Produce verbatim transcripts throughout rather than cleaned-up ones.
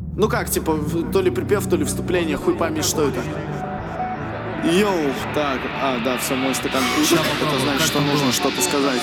Ну как, типа, то ли припев, то ли вступление, хуй пойми, что это. Йоу, так, а, да, все, мой стакан пишет, это значит, что нужно что-то сказать.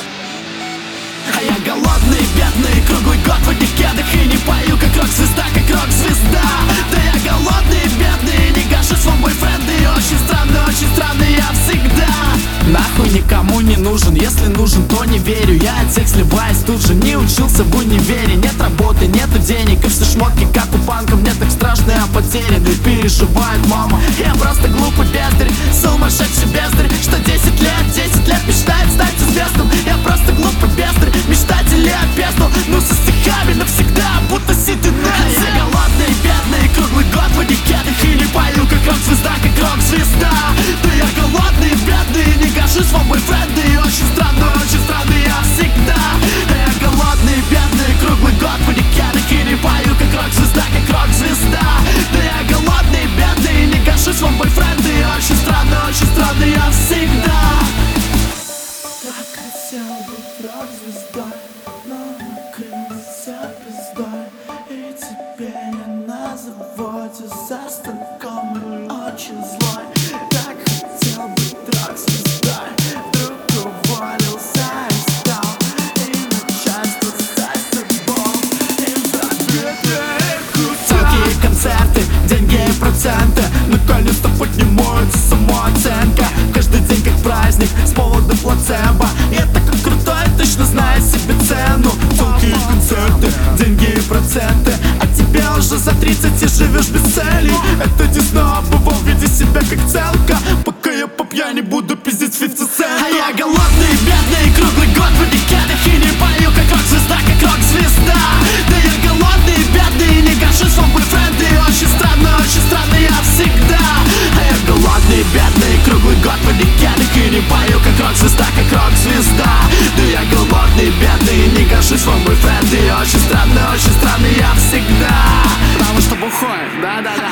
А я голодный, бедный, круглый год в одних кедах и не пою, как рок-звезда, как рок-звезда. Да я голодный, бедный, не гашу свой бойфренд, и очень странный, очень странный я всегда. Нахуй никому не нужен, если нужен, то не верю. Я от всех сливаюсь тут же, не учился в универе. Нет работы, нету денег, и все шмотки, как у панка. Мне так страшно, я потерянный, переживает мама. Я просто глупый бездарь, сумасшедший бездарь, что десять лет, десять лет мечтает стать известным. Я просто глупый бездарь, мечтатели опезнул, ну со стихами навсегда, будто ситы нельзя. Я голодный, бедный, круглый год в одних кедах и не пою, как рок-звезда, как рок-звезда. Да я голодный, бедный, не гашу свой бойфренд, и очень странный, очень странный я всегда. Да я голодный, бедный, круглый год в одних кедах и не пою, как рок-звезда, как рок-звезда. Да я голодный, бедный, не гашу свой бойфренд, и очень странный, очень странный я всегда. Так хотел быть рок-звездой, но накрылся пиздой. И теперь я на заводе за станком и очень злой. Так хотел быть рок-звездой, вдруг уволился и стал и начальство соседом из-за бедных. Целки и концерты, деньги и проценты, наконец-то поднимается самооценка. Каждый день как праздник с повода плацебо. Я такой крутой, точно знаю себе цену. Целки и концерты, деньги и проценты, а тебе уже за тридцать и живешь без цели. Это не сноб, его веди себя как целка. Пока я по пьяни буду пиздить фифти центов. А я голодный, бедный, круглый год в одних кедах и не пою, как рок-звезда, как рок-звезда. Да я голодный, бедный, не гашу свой бойфренд, и очень странный, очень странный я всегда. А я голодный, бедный, круглый год в одних кедах и не пою, как рок-звезда, как рок-звезда. Да я голодный, бедный, не гашу свой бойфренд, и очень странный, очень странный я всегда. Потому что бухой, да-да-да.